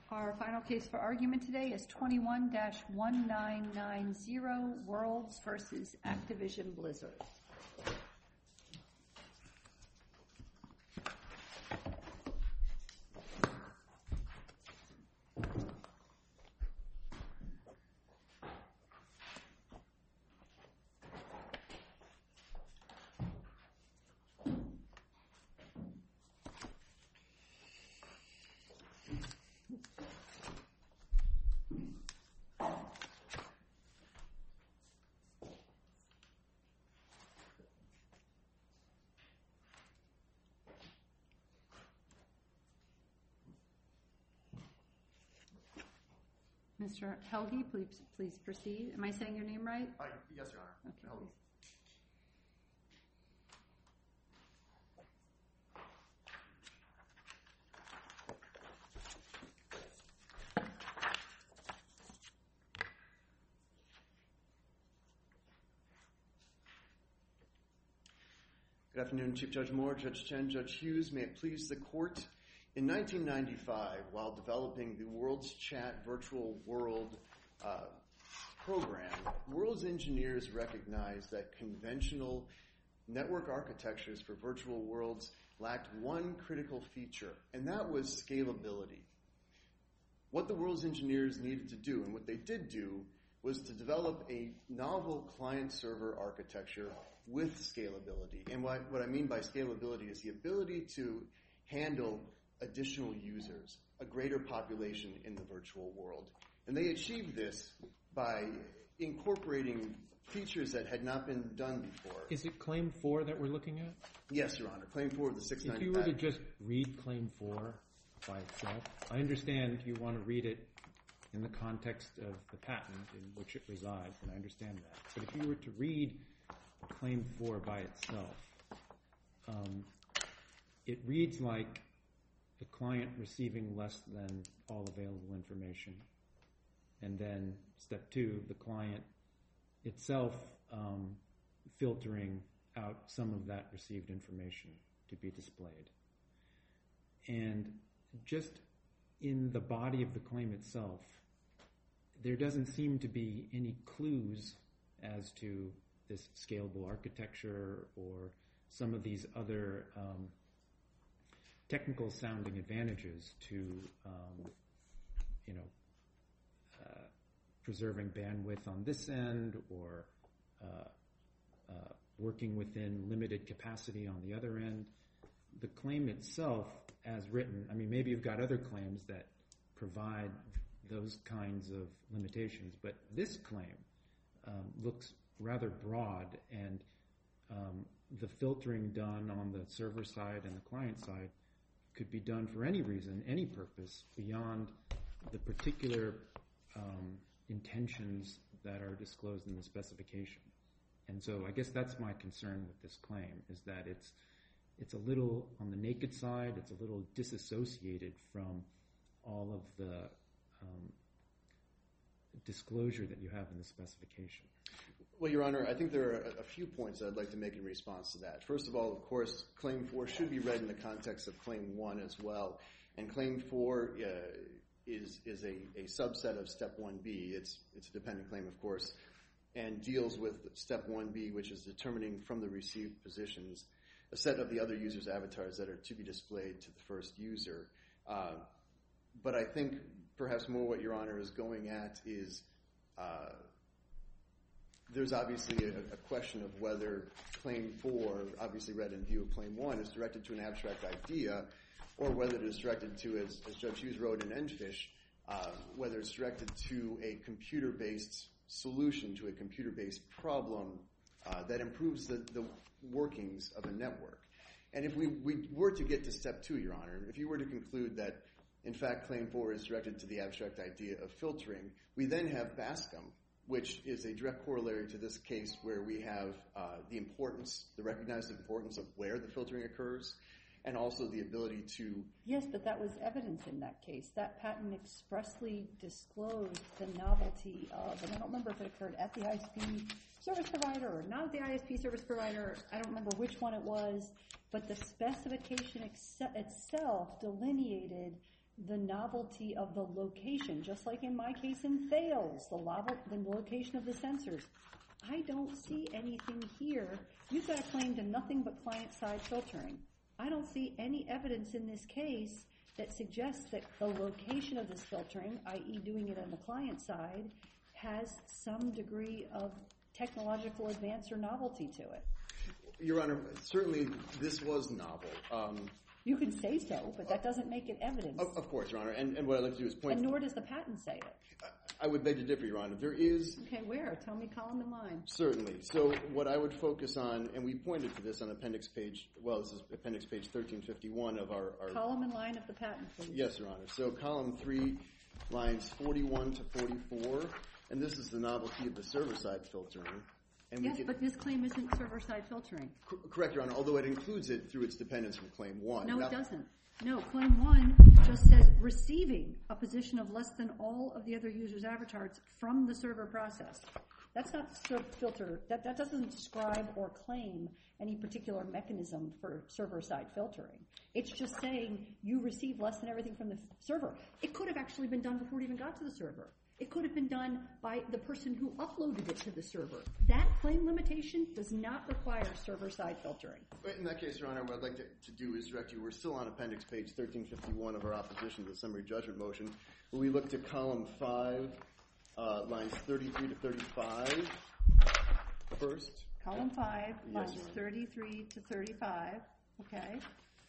Our final case for argument today is 21-1990, Worlds versus Activision Blizzard. Mr. Helge, please proceed. Am I saying your name right? Yes, Your Honor. Okay, Helge. Good afternoon, Chief Judge Moore, Judge Chen, Judge Hughes. May it please the Court. In 1995, while developing the Worlds Chat Virtual World program, Worlds engineers recognized that conventional network architectures for virtual worlds lacked one critical feature, and that was scalability. What the Worlds engineers needed to do, and what they did do, was to develop a novel client-server architecture with scalability. And what I mean by scalability is the ability to handle additional users, a greater population in the virtual world. And they achieved this by incorporating features that had not been done before. Is it Claim 4 that we're looking at? Yes, Your Honor. Claim 4 of the 690 If you were to just read Claim 4 by itself, I understand you want to read it in the context of the patent in which it resides, and I understand that. But if you were to read Claim 4 by itself, it reads like the client receiving less than all available information. And then step 2, the client itself filtering out some of that received information to be displayed. And just in the body of the claim itself, there doesn't seem to be any clues as to this scalable architecture or some of these other technical sounding advantages to preserving bandwidth on this end or working within limited capacity on the other end. The claim itself, as written, I mean, maybe you've got other claims that provide those kinds of limitations, but this claim looks rather broad, and the filtering done on the server side and the client side could be done for any reason, any purpose, beyond the particular intentions that are disclosed in the specification. And so I guess that's my concern with this claim, is that it's a little on the naked side, it's a little disassociated from all of the disclosure that you have in the specification. Well, Your Honor, I think there are a few points I'd like to make in response to that. First of all, of course, Claim 4 should be read in the context of Claim 1 as well. And Claim 4 is a subset of Step 1B. It's a dependent claim, of course, and deals with Step 1B, which is determining from the received positions a set of the other user's avatars that are to be displayed to the first user. But I think perhaps more what Your Honor is going at is there's obviously a question of whether Claim 4, obviously read in view of Claim 1, is directed to an abstract idea, or whether it is directed to, as Judge Hughes wrote in ENFISH, whether it's directed to a computer-based solution to a computer-based problem that improves the workings of a network. And if we were to get to Step 2, Your Honor, if you were to conclude that, in fact, Claim 4 is directed to the abstract idea of filtering, we then have BASCM, which is a direct corollary to this case where we have the recognized importance of where the filtering occurs, and also the ability to... Yes, but that was evidence in that case. That patent expressly disclosed the novelty of, and I don't remember if it occurred at the ISP service provider or not at the ISP service provider. I don't remember which one it was, but the specification itself delineated the novelty of the location, just like in my case in Thales, the location of the sensors. I don't see anything here. You've got a claim to nothing but client-side filtering. I don't see any evidence in this case that suggests that the location of this filtering, i.e. doing it on the client side, has some degree of technological advance or novelty to it. Your Honor, certainly this was novel. You can say so, but that doesn't make it evidence. Of course, Your Honor. And what I'd like to do is point... And nor does the patent say it. I would beg to differ, Your Honor. There is... Okay, where? Tell me column and line. Certainly. So what I would focus on, and we pointed to this on appendix page, well, this is appendix page 1351 of our... Column and line of the patent, please. Yes, Your Honor. So column 3, lines 41 to 44, and this is the novelty of the server-side filtering. And yes, but this claim isn't server-side filtering. Correct, Your Honor, although it includes it through its dependence from Claim 1. No, it doesn't. No, Claim 1 just says receiving a position of less than all of the other users' avatars from the server process. That's not filter. That doesn't describe or claim any particular mechanism for server-side filtering. It's just saying you receive less than everything from the server. It could have actually been done before it even got to the server. It could have been done by the person who uploaded it to the server. That claim limitation does not require server-side filtering. In that case, Your Honor, what I'd like to do is direct you. We're still on appendix page 1351 of our opposition to the summary judgment motion, where we look to column 5, lines 33 to 35 first. Column 5, lines Yes, 33 to 35. Okay.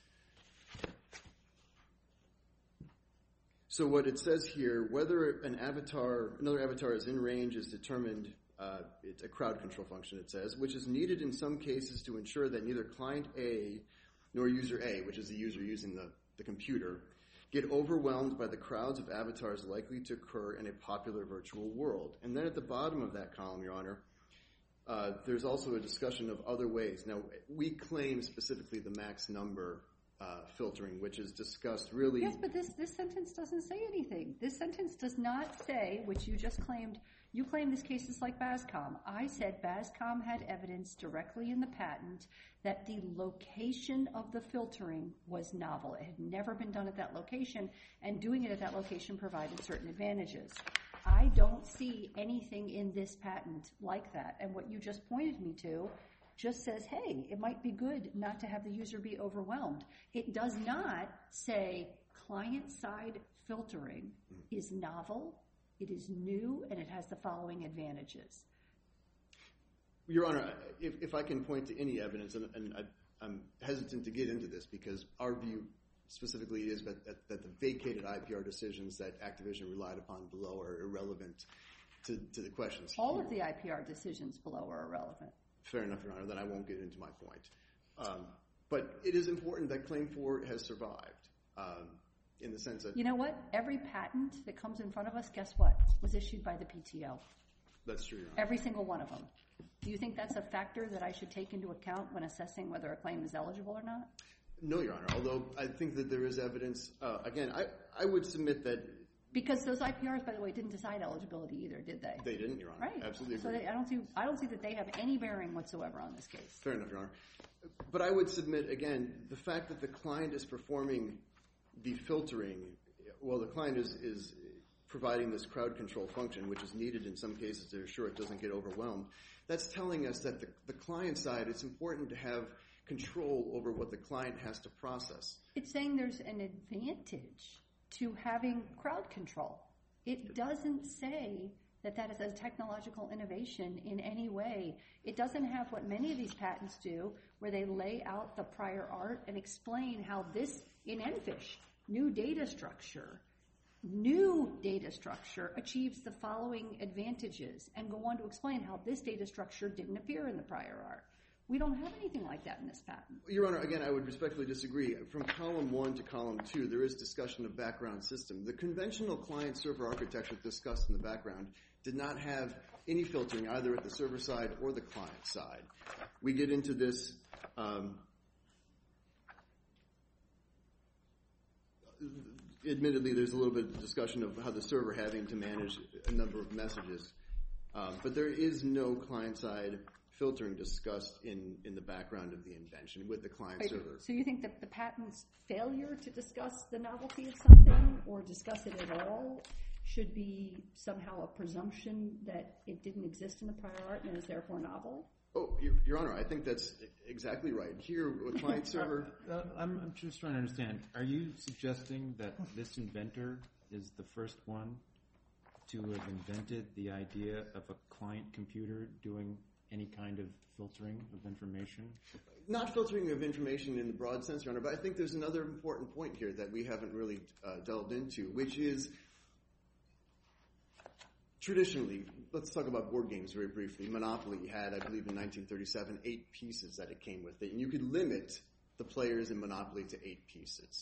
So what it says here, whether another avatar is in range is determined, it's a crowd control function, it says, which is needed in some cases to ensure that neither client A nor user A, which is the user using the computer, get overwhelmed by the crowds of avatars likely to occur in a popular virtual world. And then at the bottom of that column, Your Honor, there's also a discussion of other ways. Now, we claim specifically the max number filtering, which is discussed really... Yes, but this sentence doesn't say anything. This sentence does not say, which you just claimed, you claim this case is like BASCOM. I said BASCOM had evidence directly in the patent that the location of the filtering was novel. It had never been done at that location, and doing it at that location provided certain advantages. I don't see anything in this patent like that, and what you just pointed me to just says, hey, it might be good not to have the user be overwhelmed. It does not say client-side filtering is novel, it is new, and it has the following advantages. Your Honor, if I can point to any evidence, and I'm hesitant to get into this because our view specifically is that the vacated IPR decisions that Activision relied upon below are irrelevant to the questions here. All of the IPR decisions below are irrelevant. Fair enough, Your Honor, then I won't get into my point. But it is important that Claim 4 has survived in the sense that... You know what? Every patent that comes in front of us, guess what? Was issued by the PTO. That's true, Your Honor. Every single one of them. Do you think that's a factor that I should take into account when assessing whether a claim is eligible or not? No, Your Honor, although I think that there is evidence. Again, I would submit that... Because those IPRs, by the way, didn't decide eligibility either, did they? They didn't, Your Honor. Right. Absolutely So agree. I don't see that they have any bearing whatsoever on this case. Fair enough, Your Honor. But I would submit, again, the fact that the client is performing the filtering, well, the client is providing this crowd control function, which is needed in some cases to ensure it doesn't get overwhelmed. That's telling us that the client side, it's important to have control over what the client has to process. It's saying there's an advantage to having crowd control. It doesn't say that that is a technological innovation in any way. It doesn't have what many of these patents do, where they lay out the prior art and explain how this, in ENFISH, new data structure achieves the following advantages, and go on to explain how this data structure didn't appear in the prior art. We don't have anything like that in this patent. Your Honor, again, I would respectfully disagree. From column 1 to column 2, there is discussion of background system. The conventional client-server architecture discussed in the background did not have any filtering either at the server side or the client side. We get into this admittedly, there's a little bit of discussion of how the server having to manage a number of messages. But there is no client-side filtering discussed in the background of the invention with the client server. So you think that the patent's failure to discuss the novelty of something or discuss it at all should be somehow a presumption that it didn't exist in the prior art and is therefore novel? Oh, Your Honor, I think that's exactly right. Here, with client server... I'm just trying to understand. Are you suggesting that this inventor is the first one to have invented the idea of a client computer doing any kind of filtering of information? Not filtering of information in the broad sense, Your Honor, but I think there's another important point here that we haven't really delved into, which is traditionally, let's talk about board games very briefly. Monopoly had, I believe in 1937, 8 pieces that it came with it, and you could limit the players in Monopoly to 8 pieces.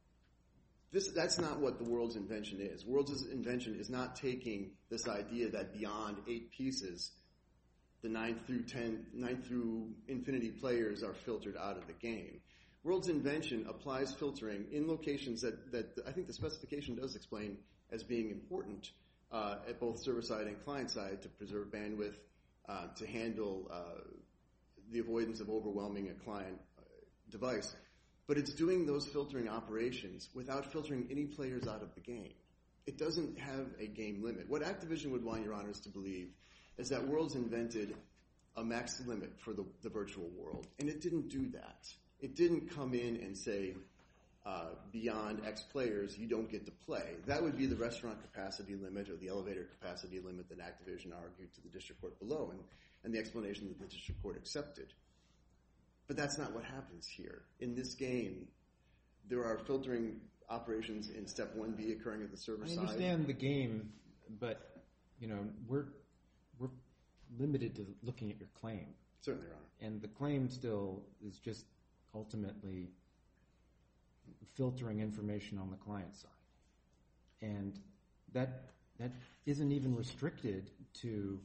That's not what the world's invention is. World's invention is not taking this idea that beyond 8 pieces, the 9 through infinity players are filtered out of the game. World's invention applies filtering in locations that I think the specification does explain as being important at both server-side and client-side to preserve bandwidth, to handle the avoidance of overwhelming a client device. But it's doing those filtering operations without filtering any players out of the game. It doesn't have a game limit. What Activision would want Your Honors to believe is that Worlds invented a max limit for the virtual world, and it didn't do that. It didn't come in and say, beyond X players, you don't get to play. That would be the restaurant capacity limit or the elevator capacity limit that Activision argued to the district court below, and the explanation that the district court accepted. But that's not what happens here. In this game, there are filtering operations in Step 1B occurring at the server side. I understand the game, but we're limited to looking at your claim. Certainly, Your Honor. And the claim still is just ultimately filtering information on the client side. And that isn't even restricted to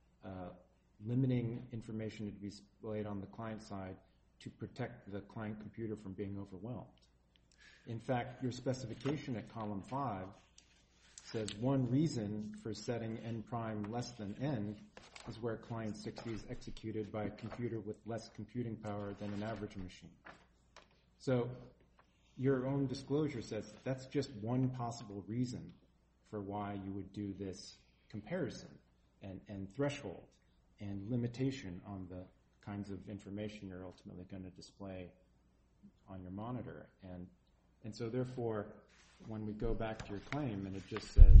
limiting information to be displayed on the client side to protect the client computer from being overwhelmed. In fact, your specification at column 5 says one reason for setting n prime less than n is where client 60 is executed by a computer with less computing power than an average machine. So your own disclosure says that's just one possible reason for why you would do this comparison and threshold and limitation on the kinds of information you're ultimately going to display on your monitor. And so therefore, when we go back to your claim and it just says,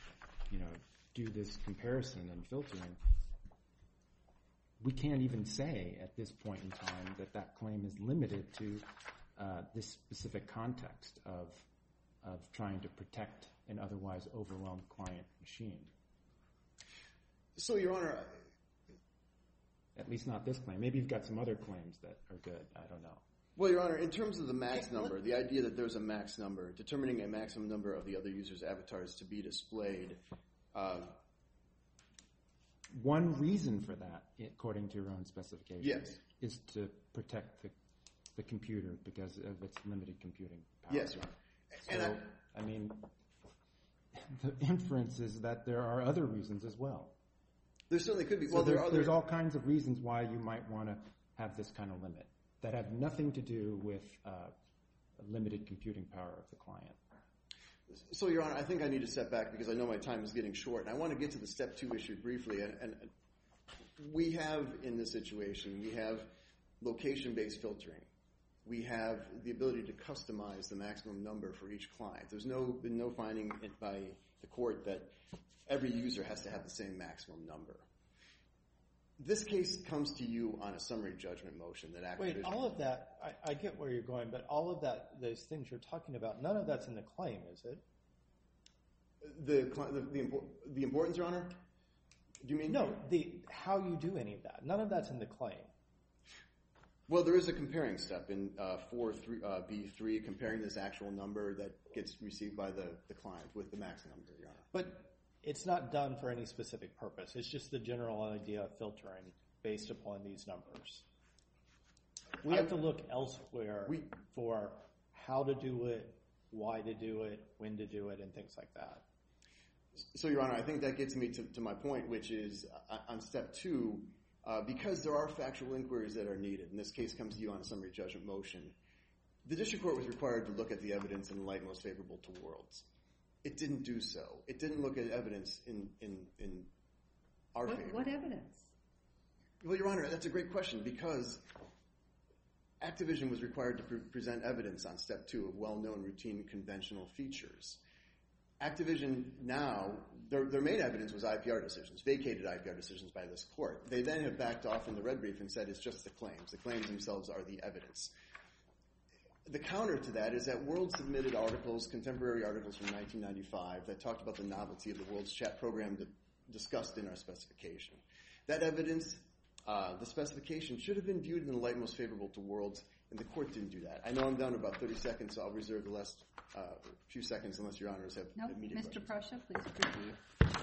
do this comparison and filtering, we can't even say at this point in time that claim is limited to this specific context of trying to protect an otherwise overwhelmed client machine. So, Your Honor, at least not this claim. Maybe you've got some other claims that are good. I don't know. Well, Your Honor, in terms of the max number, the idea that there's a max number, determining a maximum number of the other user's avatars to be displayed. One reason for that, according to your own specification, yes, is to protect the computer because of its limited computing power. Yes, Your Honor. The inference is that there are other reasons as well. There certainly could be. So there's all kinds of reasons why you might want to have this kind of limit that have nothing to do with limited computing power of the client. So, Your Honor, I think I need to step back because I know my time is getting short, and I want to get to the Step 2 issue briefly. And we have, in this situation, we have location-based filtering. We have the ability to customize the maximum number for each client. There's been no finding by the court that every user has to have the same maximum number. This case comes to you on a summary judgment motion that Activision... Wait, all of that, I get where you're going, but all of that, those things you're talking about, none of that's in the claim, is it? The importance, Your Honor? Do you mean? No, how you do any of that. None of that's in the claim. Well, there is a comparing step in 4B3, comparing this actual number that gets received by the client with the max number, Your Honor. But it's not done for any specific purpose. It's just the general idea of filtering based upon these numbers. We have to look elsewhere for how to do it, why to do it, when to do it, and things like that. So, Your Honor, I think that gets me to my point, which is on Step 2, because there are factual inquiries that are needed, and this case comes to you on a summary judgment motion, the district court was required to look at the evidence in the light most favorable to Worlds. It didn't do so. It didn't look at evidence in our favor. What evidence? Well, Your Honor, that's a great question, because Activision was required to present evidence on Step 2 of well-known routine conventional features. Activision now, their main evidence was IPR decisions, vacated IPR decisions by this court. They then have backed off in the red brief and said it's just the claims. The claims themselves are the evidence. The counter to that is that Worlds submitted articles, contemporary articles from 1995, that talked about the novelty of the Worlds Chat program that discussed in our specification. That evidence, the specification, should have been viewed in the light most favorable to Worlds, and the court didn't do that. I know I'm down to about 30 seconds, so I'll reserve the last few seconds unless Your Honors have immediate questions. Mr. Prussia, please proceed.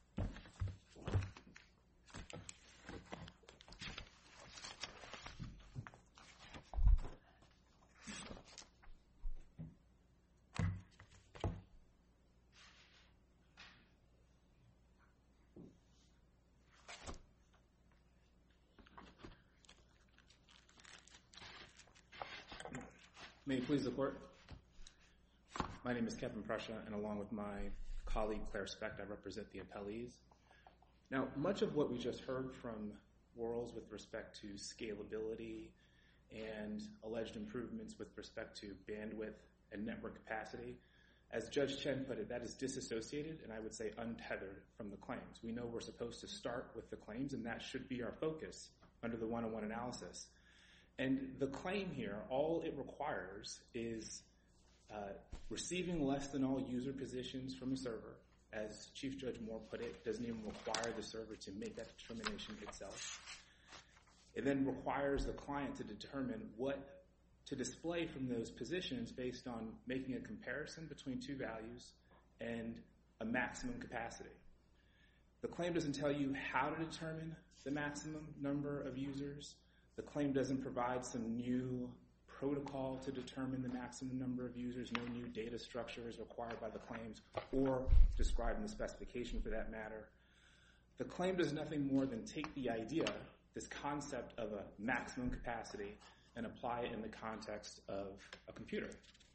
May it please the Court. My name is Kevin Prussia, and along with my colleague Claire Specht, I represent the appellees. Now, much of what we just heard from Worlds with respect to scalability and alleged improvements with respect to bandwidth and network capacity, as Judge Chen put it, that is disassociated and I would say untethered from the claims. We know we're supposed to start with the claims, and that should be our focus under the one-on-one analysis. And the claim here, all it requires is receiving less than all user positions from a server. As Chief Judge Moore put it doesn't even require the server to make that determination itself. It then requires the client to determine what to display from those positions based on making a comparison between two values and a maximum capacity. The claim doesn't tell you how to determine the maximum number of users. The claim doesn't provide some new protocol to determine the maximum number of users. No new data structure is required by the claims or described in the specification for that matter. The claim does nothing more than take the idea, this concept of a maximum capacity, and apply it in the context of a computer.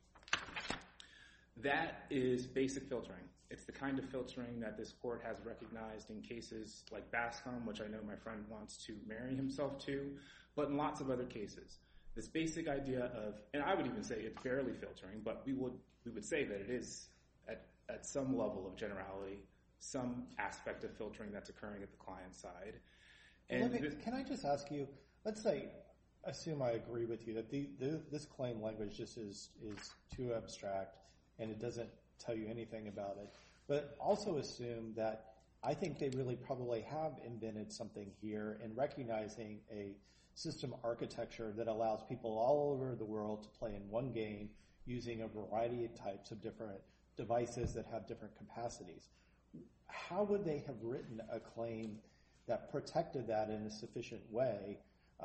That is basic filtering. It's the kind of filtering that this court has recognized in cases like Bascom, which I know my friend wants to marry himself to, but in lots of other cases. This basic idea of, and I would even say it's barely filtering, but we would say that it is at some level of generality, some aspect of filtering that's occurring at the client side. And can I just ask you, let's say, assume I agree with you that this claim language just is too abstract and it doesn't tell you anything about it, but also assume that I think they really probably have invented something here in recognizing a system architecture that allows people all over the world to play in one game using a variety of types of different devices that have different capacities. How would they have written a claim that protected that in a sufficient way?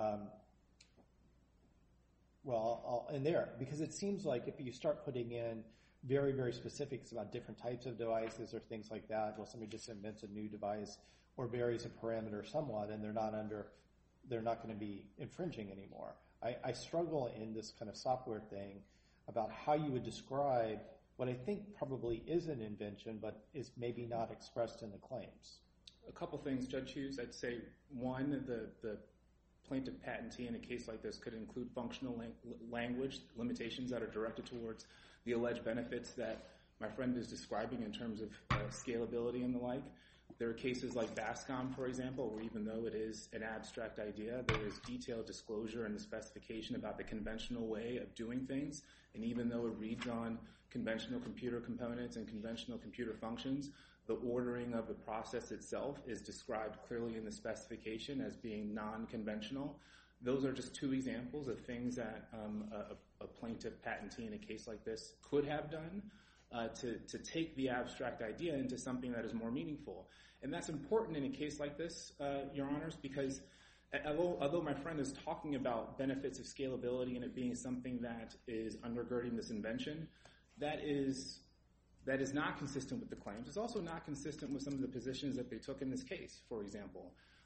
Because it seems like if you start putting in very, very specifics about different types of devices or things like that, well, somebody just invents a new device or varies a parameter somewhat, and they're not going to be infringing anymore. I struggle in this kind of software thing about how you would describe what I think probably is an invention, but is maybe not expressed in the claims. A couple things, Judge Hughes. I'd say, one, the plaintiff patentee in a case like this could include functional language limitations that are directed towards the alleged benefits that my friend is describing in terms of scalability and the like. There are cases like Bascom, for example, where even though it is an abstract idea, there is detailed disclosure in the specification about the conventional way of doing things. And even though it reads on conventional computer components and conventional computer functions, the ordering of the process itself is described clearly in the specification as being non-conventional. Those are just two examples of things that a plaintiff patentee in a case like this could have done to take the abstract idea into something that is more meaningful. And that's important in a case like this, Your Honors, because although my friend is talking about benefits of scalability and it being something that is undergirding this invention, that is not consistent with the claims. It's also not consistent with some of the positions that they took in this case, for example.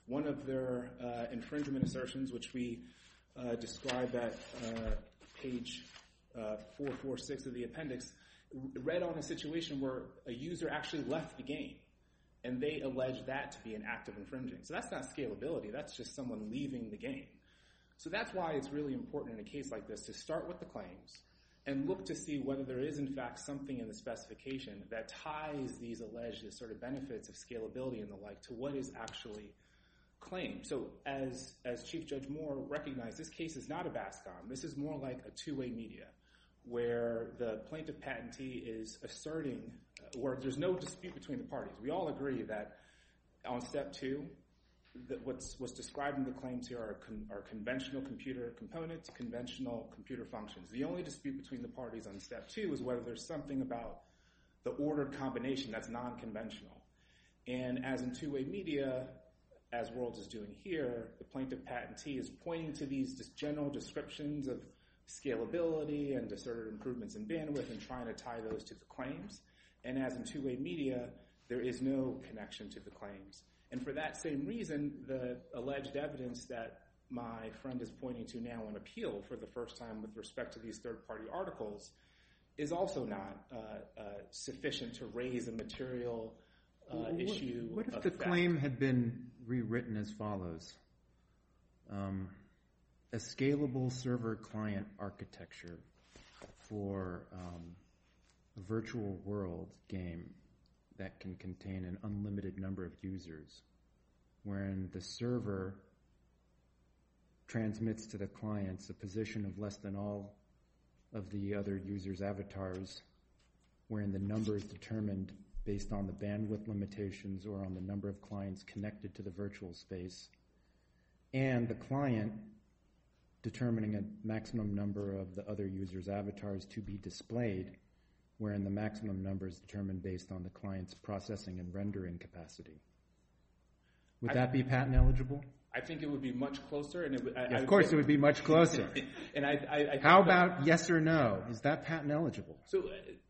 One of their infringement assertions, which we describe at page 446 of the appendix, read on a situation where a user actually left the game, and they allege that to be an act of infringing. So that's not scalability. That's just someone leaving the game. So that's why it's really important in a case like this to start with the claims and look to see whether there is, in fact, something in the specification that ties these alleged sort of benefits of scalability and the like to what is actually claimed. So as Chief Judge Moore recognized, this case is not a BASCOM. This is more like a two-way media where the plaintiff patentee is asserting, where there's no dispute between the parties. We all agree that on step 2, that what's described in the claims here are conventional computer components, conventional computer functions. The only dispute between the parties on step 2 is whether there's something about the ordered combination that's non-conventional. And as in two-way media, as Worlds is doing here, the plaintiff patentee is pointing to these just general descriptions of scalability and asserted improvements in bandwidth and trying to tie those to the claims. And as in two-way media, there is no connection to the claims. And for that same reason, the alleged evidence that my friend is pointing to now on appeal for the first time with respect to these third-party articles is also not sufficient to raise a material issue. What if the claim had been rewritten as follows? A scalable server client architecture for a virtual world game that can contain an unlimited number of users, wherein the server transmits to the clients a position of less than all of the other users' avatars, wherein the number is determined based on the bandwidth limitations or on the number of clients connected to the virtual space, and the client determining a maximum number of the other users' avatars to be displayed, wherein the maximum number is determined based on the client's processing and rendering capacity. Would that be patent eligible? I think it would be much closer. And of course it would be much closer. And I How about yes or no? Is that patent eligible? So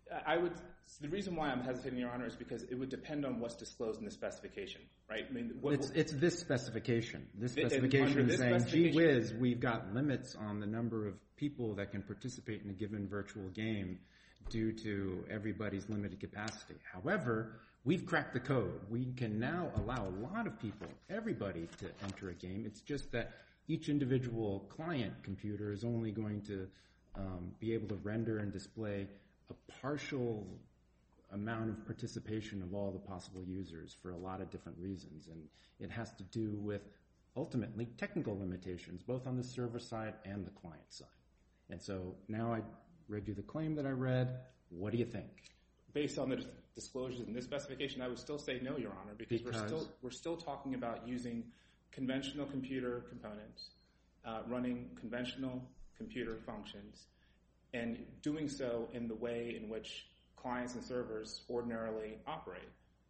the reason why I'm hesitating, Your Honor, is because it would depend on what's disclosed in the specification, right? I mean, it's this specification. This specification is saying, gee whiz, we've got limits on the number of people that can participate in a given virtual game due to everybody's limited capacity. However, we've cracked the code. We can now allow a lot of people, everybody, to enter a game. It's just that each individual client computer is only going to be able to render and display a partial amount of participation of all the possible users for a lot of different reasons. And it has to do with, ultimately, technical limitations, both on the server side and the client side. And so now I read you the claim that I read. What do you think? Based on the disclosures in this specification, I would still say no, Your Honor, because we're still talking about using conventional computer components, running conventional computer functions, and doing so in the way in which clients and servers ordinarily operate.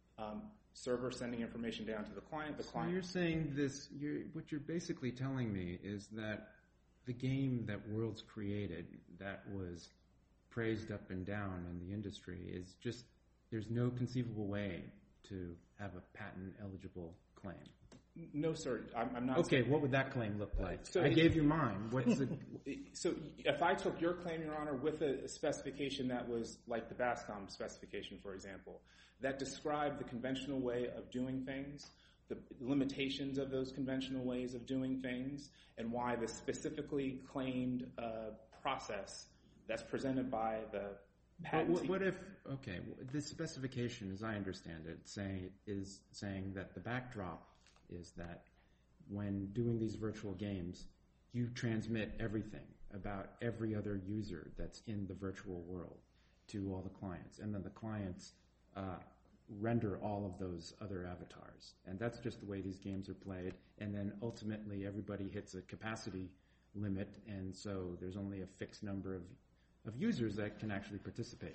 Server sending information down to the client. So you're saying this, what you're basically telling me is that the game that Worlds created that was praised up and down in the industry is just, there's no conceivable way to have a patent-eligible claim. No, sir. I'm not. Okay, what would that claim look like? I gave you mine. What's the? So if I took your claim, Your Honor, with a specification that was like the BASCOM specification, for example, that described the conventional way of doing things, the limitations of those conventional ways of doing things, and why the specifically claimed process that's presented by the patentee. What if, okay, this specification, as I understand it, is saying that the backdrop is that when doing these virtual games, you transmit everything about every other user that's in the virtual world to all the clients. And then the clients render all of those other avatars. And that's just the way these games are played. And then ultimately everybody hits a capacity limit, and so there's only a fixed number of users that can actually participate.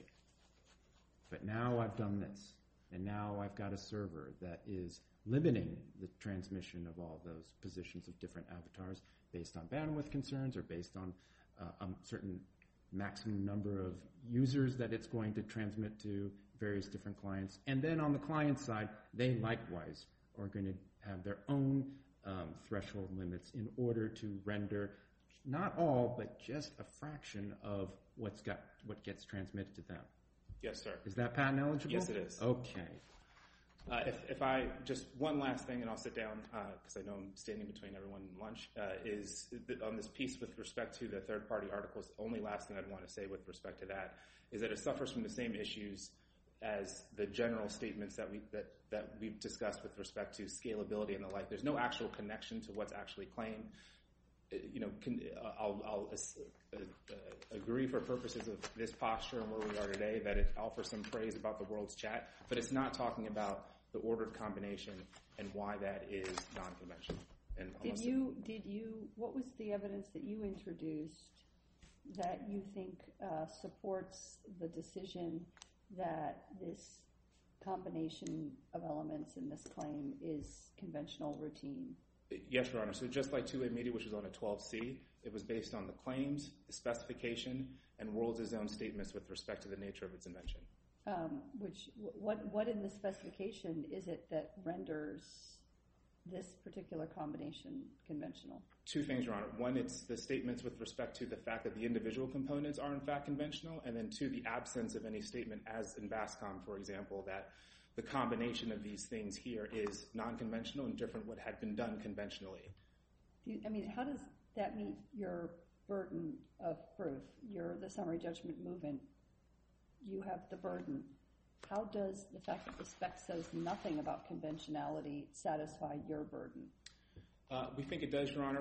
But now I've done this, and now I've got a server that is limiting the transmission of all those positions of different avatars based on bandwidth concerns or based on a certain maximum number of users that it's going to transmit to various different clients. And then on the client side, they likewise are going to have their own threshold limits in order to render not all, but just a fraction of what gets transmitted to them. Yes, sir. Is that patent eligible? Yes, it is. Okay. If I just one last thing, and I'll sit down because I know I'm standing between everyone and lunch, is on this piece with respect to the third-party articles. The only last thing I'd want to say with respect to that is that it suffers from the same issues as the general statements that we've discussed with respect to scalability and the like. There's no actual connection to what's actually claimed. I'll agree for purposes of this posture and where we are today that it offers some praise about the world's chat, but it's not talking about the ordered combination and why that is non-conventional. And what was the evidence that you introduced that you think supports the decision that this combination of elements in this claim is conventional routine? Yes, Your Honor. So just like two-way media, which was on a 12C, it was based on the claims, the specification, and World's own statements with respect to the nature of its invention. What in the specification is it that renders this particular combination conventional? Two things, Your Honor. One, it's the statements with respect to the fact that the individual components are in fact conventional, and then two, the absence of any statement, as in BASCOM, for example, that the combination of these things here is non-conventional and different what had been done conventionally. How does that meet your burden of proof? You're the summary judgment movement. You have the burden. How does the fact that the spec says nothing about conventionality satisfy your burden? We think it does, Your Honor.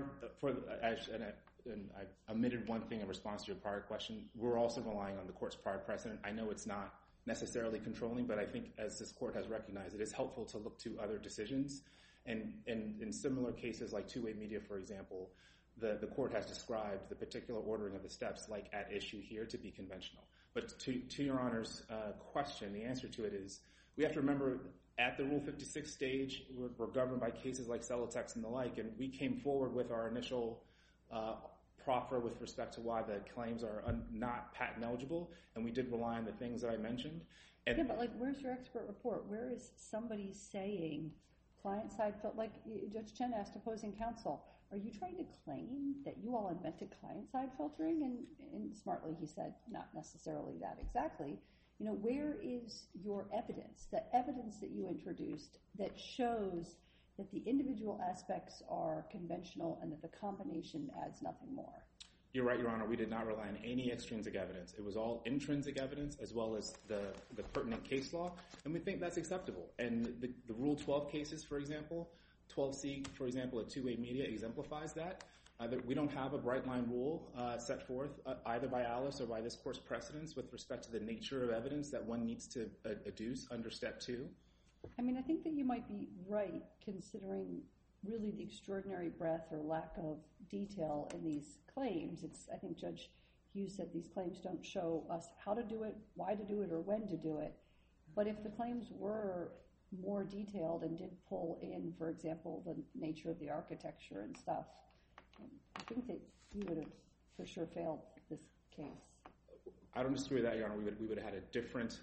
And I omitted one thing in response to your prior question. We're also relying on the court's prior precedent. I know it's not necessarily controlling, but I think as this court has recognized, it is helpful to look to other decisions. And in similar cases like two-way media, for example, the court has described the particular ordering of the steps like at issue here to be conventional. But to Your Honor's question, the answer to it is we have to remember at the Rule 56 stage, we're governed by cases like Celotex and the like, and we came forward with our initial proffer with respect to why the claims are not patent eligible, and we did rely on the things that I mentioned. But where's your expert report? Where is somebody saying client-side, like Judge Chen asked opposing counsel, are you trying to claim that you all invented client-side filtering? And smartly he said, not necessarily that exactly. Where is your evidence, the evidence that you introduced that shows that the individual aspects are conventional and that the combination adds nothing more? You're right, Your Honor. We did not rely on any extrinsic evidence. It was all intrinsic evidence as well as the pertinent case law, and we think that's acceptable. And the Rule 12 cases, for example, 12C, for example, at two-way media exemplifies that. We don't have a bright-line rule set forth either by Alice or by this court's precedents with respect to the nature of evidence that one needs to adduce under Step 2. I think that you might be right considering really the extraordinary breadth or lack of detail in these claims. I think Judge Hughes said these claims don't show us how to do it, why to do it, or when to do it. But if the claims were more detailed and did pull in, for example, the nature of the architecture and stuff, I think that you would have for sure failed this case. I don't disagree with that, Your Honor. We would have had a different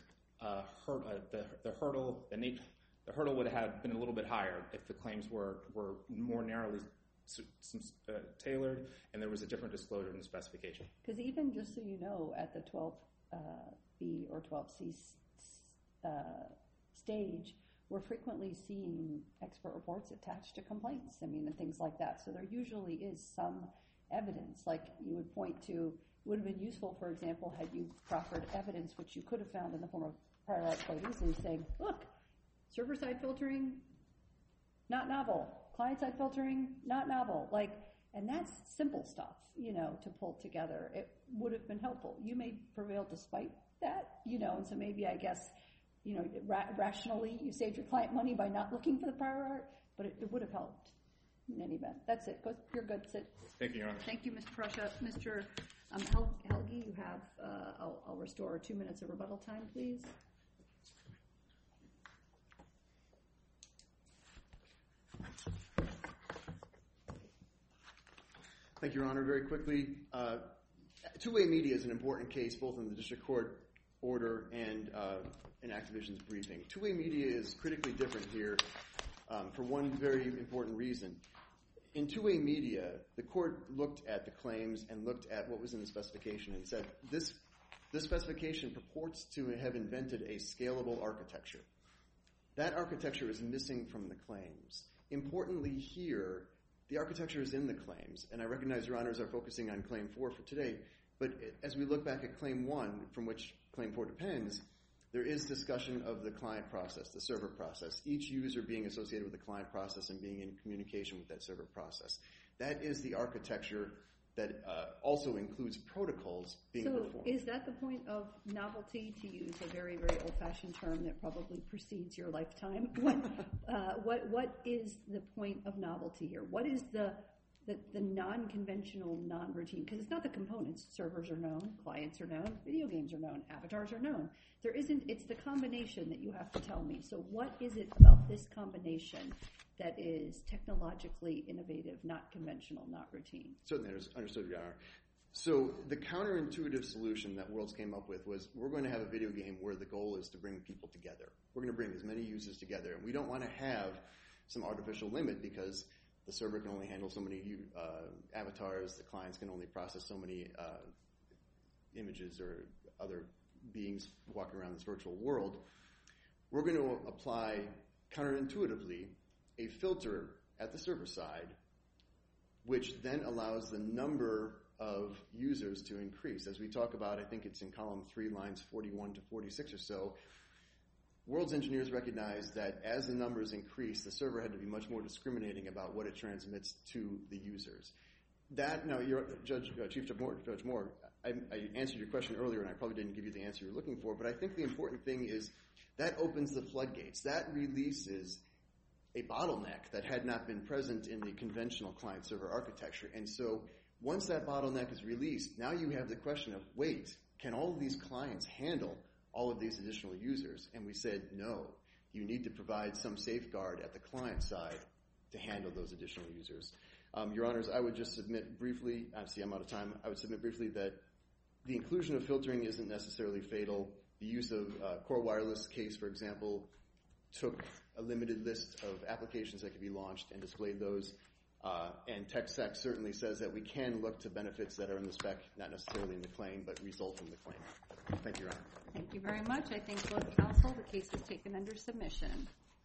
the hurdle would have been a little bit higher if the claims were more narrowly tailored and there was a different disclosure in the specification. Because even just so you know, at the 12B or 12C stage, we're frequently seeing expert reports attached to complaints, and things like that. So there usually is some evidence, like you would point to. It would have been useful, for example, had you proffered evidence, which you could have found in the form of prior art quite easily, saying, look, server-side filtering, not novel. Client-side filtering, not novel. And that's simple stuff, to pull together. It would have been helpful. You may prevail despite that, and so maybe, I guess, rationally you saved your client money by not looking for the prior art, but it would have helped in any event. That's it. You're good. Sit. Thank you, Your Honor. Thank you, Mr. Prussia. Mr. Helge, you have, I'll restore 2 minutes of rebuttal time, please. Thank you, Your Honor. Very quickly, two-way media is an important case, both in the district court order and in Activision's briefing. Two-way media is critically different here for one very important reason. In two-way media, the court looked at the claims and looked at what was in the specification and said, this specification purports to have invented a scalable architecture. That architecture is missing from the claims. Importantly here, the architecture is in the claims, and I recognize Your Honors are focusing on Claim 4 for today, but as we look back at Claim 1, from which Claim 4 depends, there is discussion of the client process, the server process, each user being associated with the client process and being in communication with that server process. That is the architecture that also includes protocols being performed. So is that the point of novelty, to use a very, very old-fashioned term that probably precedes your lifetime? What is the point of novelty here? What is the non-conventional, non-routine? Because it's not the components. Servers are known, clients are known, video games are known, avatars are known. It's the combination that you have to tell me. So what is it about this combination that is technologically innovative, not conventional, not routine? Certainly understood, Your Honor. So the counterintuitive solution that Worlds came up with was, we're going to have a video game where the goal is to bring people together. We're going to bring as many users together. And we don't want to have some artificial limit because the server can only handle so many avatars, the clients can only process so many images or other beings walking around this virtual world. We're going to apply counterintuitively a filter at the server side, which then allows the number of users to increase. As we talk about, I think it's in column 3, lines 41 to 46 or so, Worlds engineers recognize that as the numbers increase, the server had to be much more discriminating about what it transmits to the users. Now, Chief Judge Moore, I answered your question earlier, and I probably didn't give you the answer you're looking for, but I think the important thing is that opens the floodgates. That releases a bottleneck that had not been present in the conventional client-server architecture. And so once that bottleneck is released, now you have the question of, wait, can all of these clients handle all of these additional users? And we said, no, you need to provide some safeguard at the client side to handle those additional users. Your Honors, I would just submit briefly, obviously I'm out of time, I would submit briefly that the inclusion of filtering isn't necessarily fatal. The use of Core Wireless case, for example, took a limited list of applications that could be launched and displayed those. And TechSec certainly says that we can look to benefits that are in the spec, not necessarily in the claim, but result from the claim. Thank you, Your Honor. Thank you very much. I thank both counsel. The case is taken under submission.